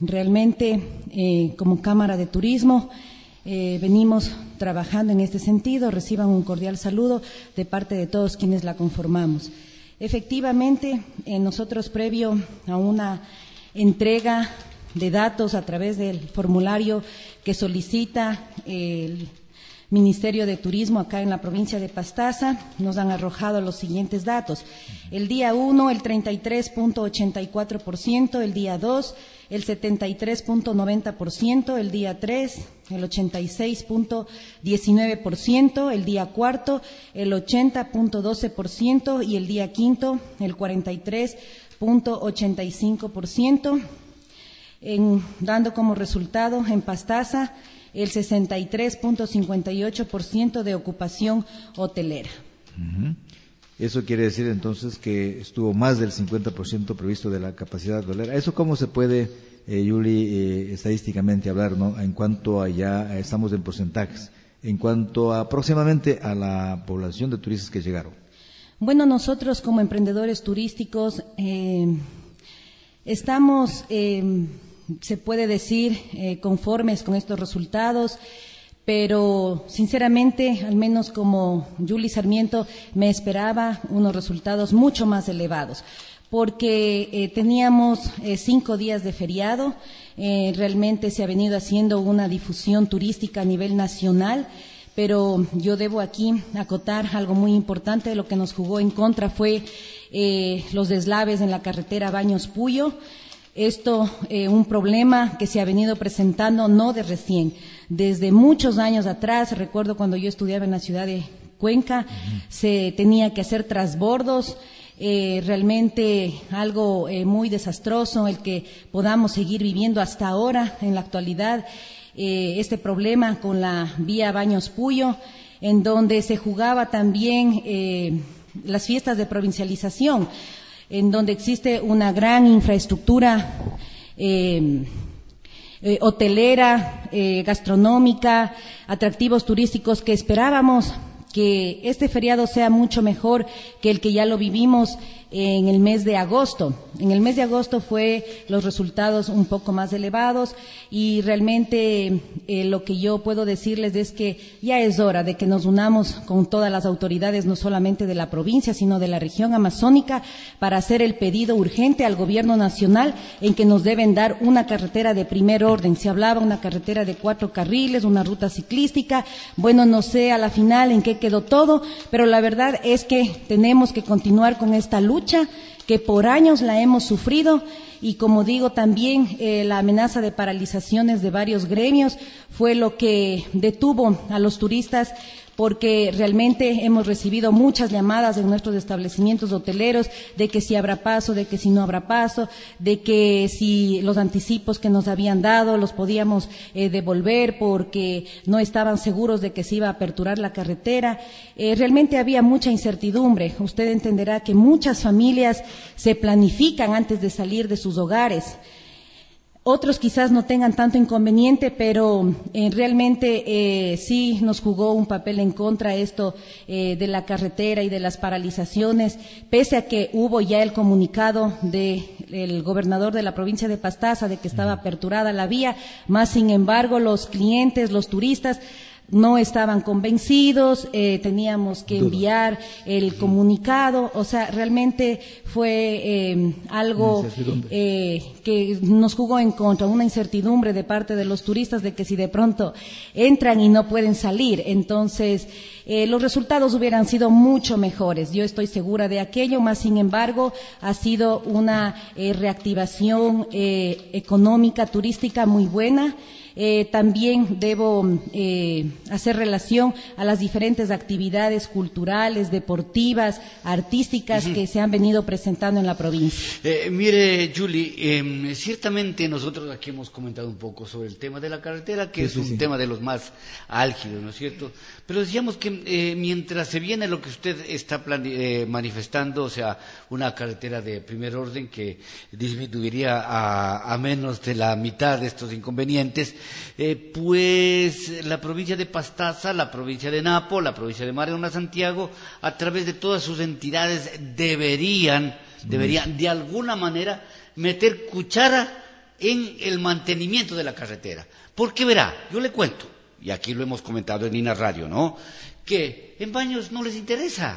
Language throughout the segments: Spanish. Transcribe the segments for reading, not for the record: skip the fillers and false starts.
realmente, como Cámara de Turismo, venimos trabajando en este sentido. Reciban un cordial saludo de parte de todos quienes la conformamos. Efectivamente, nosotros, previo a una entrega de datos a través del formulario que solicita el Ministerio de Turismo acá en la provincia de Pastaza, nos han arrojado los siguientes datos. El día 1, el 33.84%, el día 2, el 73.90%, el día 3, el 86.19%, el día 4, el 80.12% y el día 5, el 43.85%, dando como resultado en Pastaza el 63.58% de ocupación hotelera. Eso quiere decir entonces que estuvo más del 50% previsto de la capacidad hotelera. ¿Eso cómo se puede, Yuli, estadísticamente hablar, ¿no? En cuanto a ya estamos en porcentajes, en cuanto a aproximadamente a la población de turistas que llegaron? Bueno, nosotros como emprendedores turísticos estamos, se puede decir, conformes con estos resultados, pero sinceramente, al menos como Yuli Sarmiento, me esperaba unos resultados mucho más elevados, porque teníamos 5 días de feriado, realmente se ha venido haciendo una difusión turística a nivel nacional, pero yo debo aquí acotar algo muy importante. Lo que nos jugó en contra fue los deslaves en la carretera Baños-Puyo. Esto, un problema que se ha venido presentando no de recién, desde muchos años atrás. Recuerdo cuando yo estudiaba en la ciudad de Cuenca, se tenía que hacer transbordos, realmente algo muy desastroso el que podamos seguir viviendo hasta ahora, en la actualidad, este problema con la vía Baños-Puyo, en donde se jugaba también las fiestas de provincialización, en donde existe una gran infraestructura hotelera, gastronómica, atractivos turísticos, que esperábamos que este feriado sea mucho mejor que el que ya lo vivimos en el mes de agosto. En el mes de agosto fue los resultados un poco más elevados y realmente lo que yo puedo decirles es que ya es hora de que nos unamos con todas las autoridades, no solamente de la provincia, sino de la región amazónica, para hacer el pedido urgente al gobierno nacional en que nos deben dar una carretera de primer orden. Se hablaba una carretera de 4 carriles, una ruta ciclística. Bueno, no sé a la final en qué quedó todo, pero la verdad es que tenemos que continuar con esta lucha que por años la hemos sufrido, y como digo también la amenaza de paralizaciones de varios gremios fue lo que detuvo a los turistas, porque realmente hemos recibido muchas llamadas en nuestros establecimientos hoteleros de que si habrá paso, de que si no habrá paso, de que si los anticipos que nos habían dado los podíamos devolver porque no estaban seguros de que se iba a aperturar la carretera. Realmente había mucha incertidumbre. Usted entenderá que muchas familias se planifican antes de salir de sus hogares. Otros quizás no tengan tanto inconveniente, pero realmente sí nos jugó un papel en contra esto de la carretera y de las paralizaciones, pese a que hubo ya el comunicado del gobernador de la provincia de Pastaza de que estaba aperturada la vía, más sin embargo los clientes, los turistas, no estaban convencidos, teníamos que enviar el comunicado, o sea, realmente fue algo que nos jugó en contra, una incertidumbre de parte de los turistas de que si de pronto entran y no pueden salir, entonces los resultados hubieran sido mucho mejores. Yo estoy segura de aquello, más sin embargo ha sido una reactivación económica, turística muy buena. También debo hacer relación a las diferentes actividades culturales, deportivas, artísticas que se han venido presentando en la provincia. Mire, Yuli, ciertamente nosotros aquí hemos comentado un poco sobre el tema de la carretera, que es un tema de los más álgidos, ¿no es cierto? Pero decíamos que mientras se viene lo que usted está manifestando, o sea, una carretera de primer orden que disminuiría a menos de la mitad de estos inconvenientes, pues la provincia de Pastaza, la provincia de Napo, la provincia de Mariana Santiago, a través de todas sus entidades deberían de alguna manera meter cuchara en el mantenimiento de la carretera. Porque verá, yo le cuento, y aquí lo hemos comentado en Lina Radio, ¿no?, que en Baños no les interesa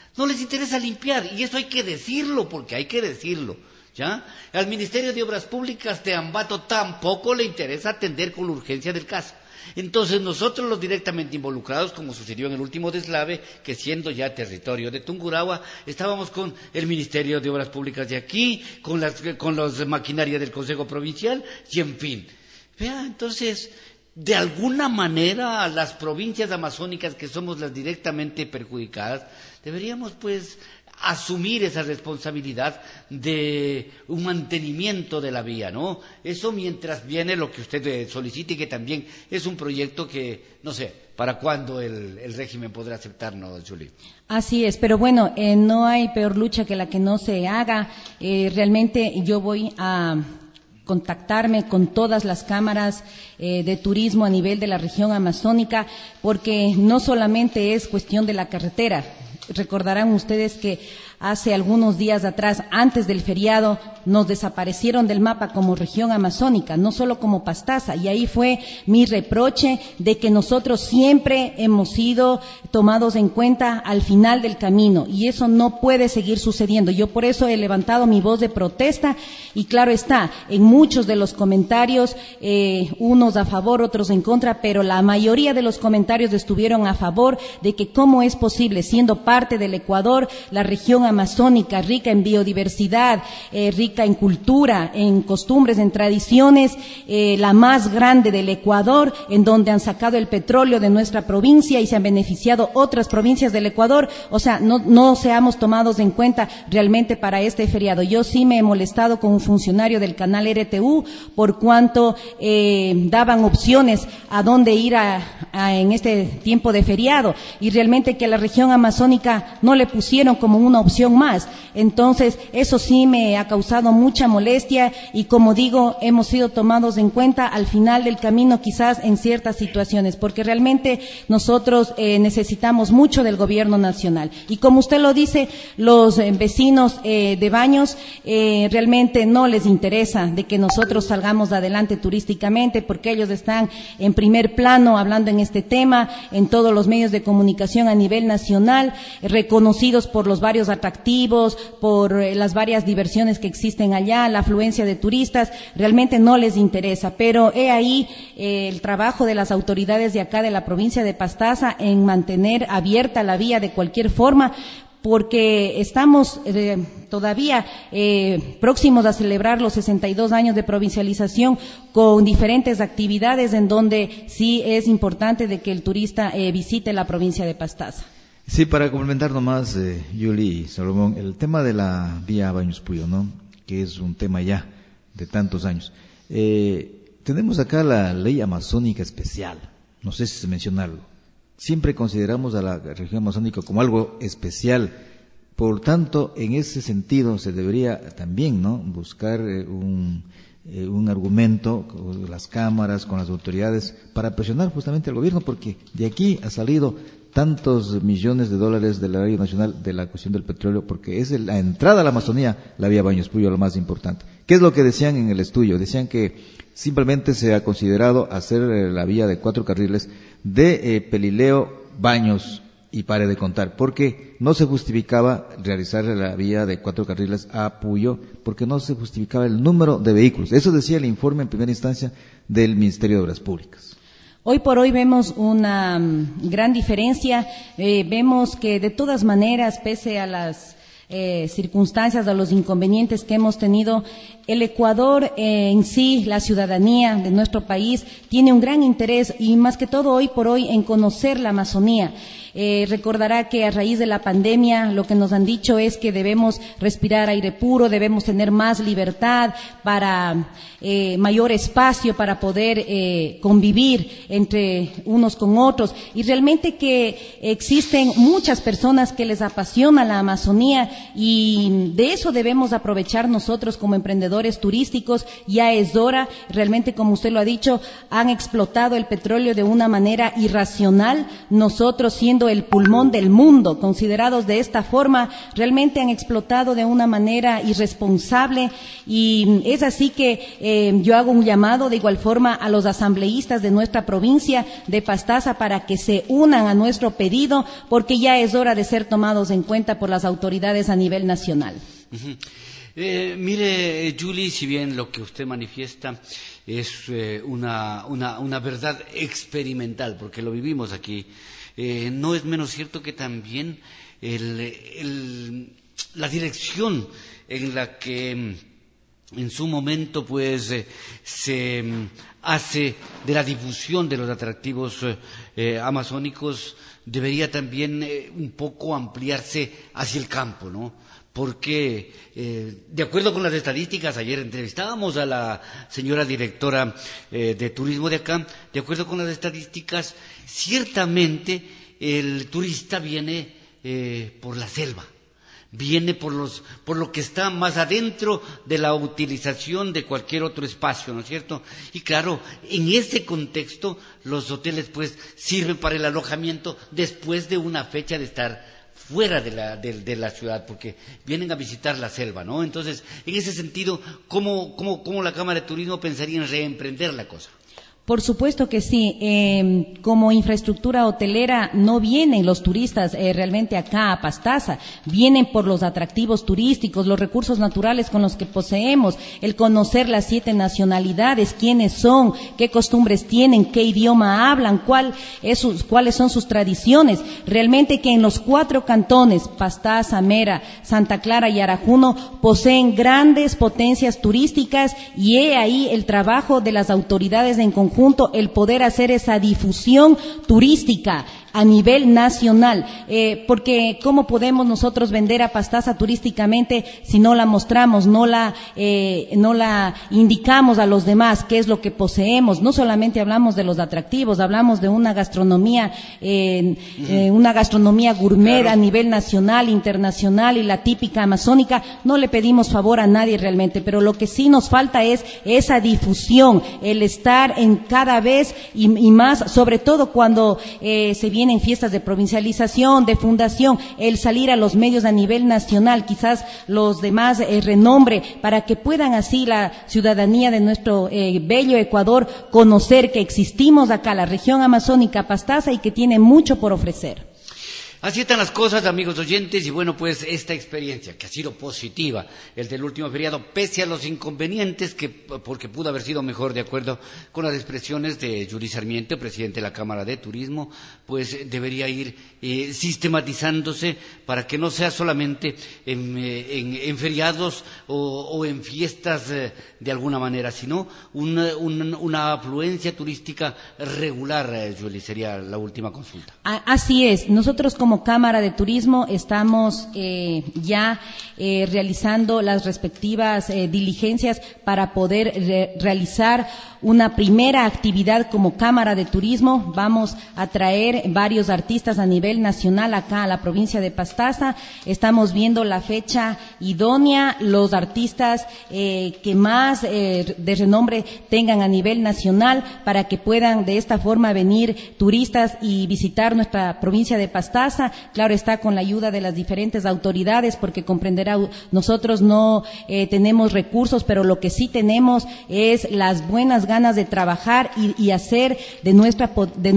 limpiar, y eso hay que decirlo, porque hay que decirlo, ¿ya? Al Ministerio de Obras Públicas de Ambato tampoco le interesa atender con la urgencia del caso. Entonces nosotros los directamente involucrados, como sucedió en el último deslave, que siendo ya territorio de Tungurahua, estábamos con el Ministerio de Obras Públicas de aquí, con las maquinarias del Consejo Provincial, y en fin. Vea, entonces, de alguna manera, las provincias amazónicas, que somos las directamente perjudicadas, deberíamos pues asumir esa responsabilidad de un mantenimiento de la vía, ¿no? Eso mientras viene lo que usted solicite, y que también es un proyecto que, no sé, ¿para cuándo el régimen podrá aceptarnos, Julie? Así es, pero bueno, no hay peor lucha que la que no se haga. Realmente yo voy a contactarme con todas las cámaras de turismo a nivel de la región amazónica, porque no solamente es cuestión de la carretera. Recordarán ustedes que hace algunos días atrás, antes del feriado, nos desaparecieron del mapa como región amazónica, no solo como Pastaza, y ahí fue mi reproche de que nosotros siempre hemos sido tomados en cuenta al final del camino, y eso no puede seguir sucediendo. Yo por eso he levantado mi voz de protesta, y claro está, en muchos de los comentarios, unos a favor, otros en contra, pero la mayoría de los comentarios estuvieron a favor de que cómo es posible, siendo parte del Ecuador, la región amazónica, rica en biodiversidad, rica en cultura, en costumbres, en tradiciones, la más grande del Ecuador, en donde han sacado el petróleo de nuestra provincia y se han beneficiado otras provincias del Ecuador. O sea, no seamos tomados en cuenta realmente para este feriado. Yo sí me he molestado con un funcionario del canal RTU por cuanto daban opciones a dónde ir en este tiempo de feriado, y realmente que a la región amazónica no le pusieron como una opción más. Entonces, eso sí me ha causado mucha molestia, y como digo, hemos sido tomados en cuenta al final del camino, quizás en ciertas situaciones, porque realmente nosotros necesitamos mucho del gobierno nacional. Y como usted lo dice, los vecinos de Baños realmente no les interesa de que nosotros salgamos adelante turísticamente, porque ellos están en primer plano hablando en este tema en todos los medios de comunicación a nivel nacional, reconocidos por los varios atractivos, por las varias diversiones que existen allá, la afluencia de turistas. Realmente no les interesa, pero he ahí el trabajo de las autoridades de acá de la provincia de Pastaza en mantener abierta la vía de cualquier forma, porque estamos todavía próximos a celebrar los 62 años de provincialización, con diferentes actividades en donde sí es importante de que el turista visite la provincia de Pastaza. Sí, para complementar nomás, Yuli y Salomón, el tema de la vía Baños Puyo, ¿no?, que es un tema ya de tantos años. Tenemos acá la ley amazónica especial, no sé si mencionarlo. Siempre consideramos a la región amazónica como algo especial, por tanto, en ese sentido se debería también, ¿no?, buscar un argumento con las cámaras, con las autoridades, para presionar justamente al gobierno, porque de aquí ha salido tantos millones de dólares del erario nacional de la cuestión del petróleo, porque es la entrada a la Amazonía, la vía Baños Puyo, lo más importante. ¿Qué es lo que decían en el estudio? Decían que simplemente se ha considerado hacer la vía de 4 carriles de Pelileo, Baños y pare de contar, porque no se justificaba realizar la vía de 4 carriles a Puyo, porque no se justificaba el número de vehículos. Eso decía el informe en primera instancia del Ministerio de Obras Públicas. Hoy por hoy vemos una gran diferencia, vemos que de todas maneras, pese a las circunstancias, a los inconvenientes que hemos tenido, el Ecuador en sí, la ciudadanía de nuestro país, tiene un gran interés, y más que todo hoy por hoy, en conocer la Amazonía. Recordará que a raíz de la pandemia lo que nos han dicho es que debemos respirar aire puro, debemos tener más libertad, para mayor espacio para poder convivir entre unos con otros, y realmente que existen muchas personas que les apasiona la Amazonía, y de eso debemos aprovechar nosotros como emprendedores turísticos. Ya es hora, realmente, como usted lo ha dicho, han explotado el petróleo de una manera irracional. Nosotros, siendo siendo el pulmón del mundo, considerados de esta forma, realmente han explotado de una manera irresponsable, y es así que yo hago un llamado de igual forma a los asambleístas de nuestra provincia de Pastaza para que se unan a nuestro pedido, porque ya es hora de ser tomados en cuenta por las autoridades a nivel nacional. Uh-huh. Mire, Julie, si bien lo que usted manifiesta es una verdad experimental, porque lo vivimos aquí, no es menos cierto que también la dirección en la que en su momento pues se hace de la difusión de los atractivos amazónicos debería también un poco ampliarse hacia el campo, ¿no? Porque, de acuerdo con las estadísticas, ayer entrevistábamos a la señora directora de turismo de acá, de acuerdo con las estadísticas, ciertamente el turista viene por la selva, viene por lo que está más adentro de la utilización de cualquier otro espacio, ¿no es cierto? Y claro, en ese contexto, los hoteles pues sirven para el alojamiento después de una fecha de estar fuera de la ciudad, porque vienen a visitar la selva, ¿no? Entonces, en ese sentido, ¿cómo la Cámara de Turismo pensaría en reemprender la cosa? Por supuesto que sí. Como infraestructura hotelera no vienen los turistas realmente acá a Pastaza, vienen por los atractivos turísticos, los recursos naturales con los que poseemos, el conocer las 7 nacionalidades, quiénes son, qué costumbres tienen, qué idioma hablan, cuáles son sus tradiciones. Realmente que en los 4 cantones, Pastaza, Mera, Santa Clara y Arajuno, poseen grandes potencias turísticas, y he ahí el trabajo de las autoridades en conjunto, el poder hacer esa difusión turística a nivel nacional, porque ¿cómo podemos nosotros vender a Pastaza turísticamente si no la mostramos, no la indicamos a los demás qué es lo que poseemos? No solamente hablamos de los atractivos, hablamos de una gastronomía gourmet, claro, a nivel nacional, internacional, y la típica amazónica. No le pedimos favor a nadie realmente, pero lo que sí nos falta es esa difusión, el estar en cada vez y más, sobre todo cuando se vienen fiestas de provincialización, de fundación, el salir a los medios a nivel nacional, quizás los demás renombre, para que puedan así la ciudadanía de nuestro bello Ecuador conocer que existimos acá, la región amazónica Pastaza, y que tiene mucho por ofrecer. Así están las cosas, amigos oyentes, y bueno, pues esta experiencia que ha sido positiva, el del último feriado, pese a los inconvenientes, porque pudo haber sido mejor, de acuerdo con las expresiones de Yuri Sarmiento, presidente de la Cámara de Turismo, pues debería ir sistematizándose para que no sea solamente en feriados o en fiestas de alguna manera, sino una afluencia turística regular, Yuri, sería la última consulta. Así es, nosotros como Cámara de Turismo estamos ya realizando las respectivas diligencias para poder realizar una primera actividad como Cámara de Turismo. Vamos a traer varios artistas a nivel nacional acá a la provincia de Pastaza. Estamos viendo la fecha idónea, los artistas que más de renombre tengan a nivel nacional, para que puedan de esta forma venir turistas y visitar nuestra provincia de Pastaza. Claro está, con la ayuda de las diferentes autoridades, porque comprenderá, nosotros no tenemos recursos, pero lo que sí tenemos es las buenas ganas de trabajar y hacer de nuestra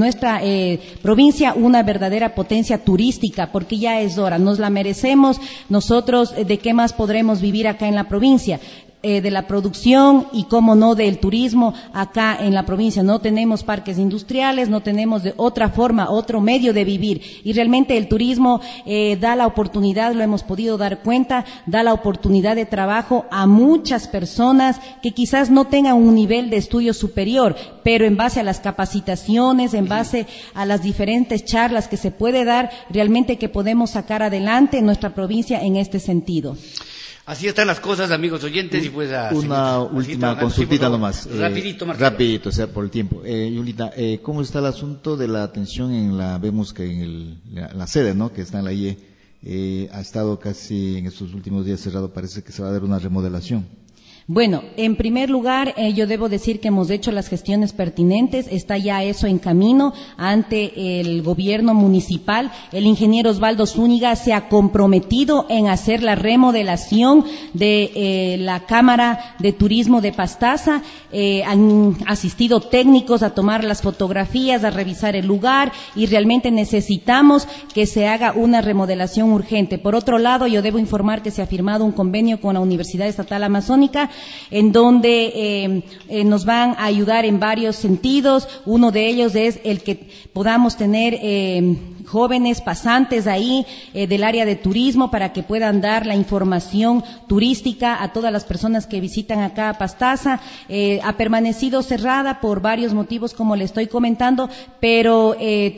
provincia una verdadera potencia turística, porque ya es hora, nos la merecemos. Nosotros, ¿de qué más podremos vivir acá en la provincia? De la producción y, cómo no, del turismo acá en la provincia. No tenemos parques industriales, no tenemos de otra forma, otro medio de vivir, y realmente el turismo da la oportunidad, lo hemos podido dar cuenta, da la oportunidad de trabajo a muchas personas que quizás no tengan un nivel de estudio superior, pero en base a las capacitaciones, en base a las diferentes charlas que se puede dar, realmente que podemos sacar adelante nuestra provincia en este sentido. Así están las cosas, amigos oyentes, y pues una última consultita nomás. Rapidito, o sea, por el tiempo. Yulita, ¿cómo está el asunto de la atención vemos que en la sede, ¿no?, que está en la IE, ha estado casi en estos últimos días cerrado, parece que se va a dar una remodelación? Bueno, en primer lugar, yo debo decir que hemos hecho las gestiones pertinentes, está ya eso en camino ante el gobierno municipal. El ingeniero Osvaldo Zúñiga se ha comprometido en hacer la remodelación de la Cámara de Turismo de Pastaza. Han asistido técnicos a tomar las fotografías, a revisar el lugar, y realmente necesitamos que se haga una remodelación urgente. Por otro lado, yo debo informar que se ha firmado un convenio con la Universidad Estatal Amazónica, en donde nos van a ayudar en varios sentidos. Uno de ellos es el que podamos tener jóvenes pasantes ahí del área de turismo para que puedan dar la información turística a todas las personas que visitan acá a Pastaza. Ha permanecido cerrada por varios motivos, como le estoy comentando, pero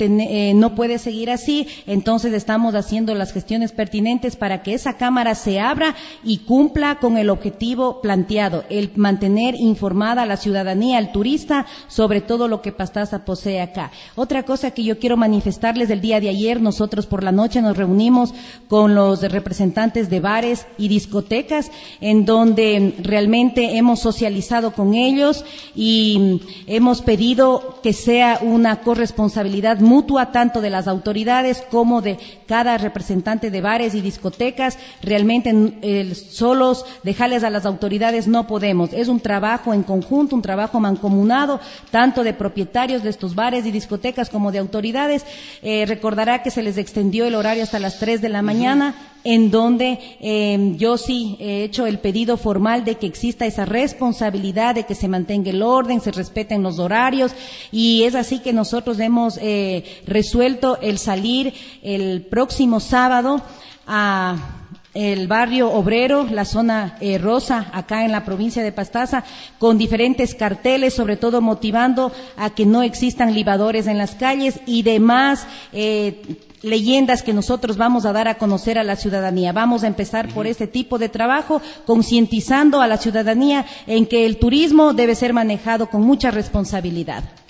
no puede seguir así. Entonces estamos haciendo las gestiones pertinentes para que esa cámara se abra y cumpla con el objetivo planteado, el mantener informada a la ciudadanía, al turista, sobre todo lo que Pastaza posee acá. Otra cosa que yo quiero manifestarles: el día de ayer nosotros por la noche nos reunimos con los representantes de bares y discotecas, en donde realmente hemos socializado con ellos y hemos pedido que sea una corresponsabilidad mutua tanto de las autoridades como de cada representante de bares y discotecas. Realmente solos dejarles a las autoridades no podemos, es un trabajo en conjunto, un trabajo mancomunado, tanto de propietarios de estos bares y discotecas como de autoridades. Recordará que se les extendió el horario hasta las 3 de la mañana, en donde yo sí he hecho el pedido formal de que exista esa responsabilidad, de que se mantenga el orden, se respeten los horarios, y es así que nosotros hemos resuelto el salir el próximo sábado a el barrio obrero, la zona rosa, acá en la provincia de Pastaza, con diferentes carteles, sobre todo motivando a que no existan libadores en las calles y demás leyendas que nosotros vamos a dar a conocer a la ciudadanía. Vamos a empezar por este tipo de trabajo, concientizando a la ciudadanía en que el turismo debe ser manejado con mucha responsabilidad.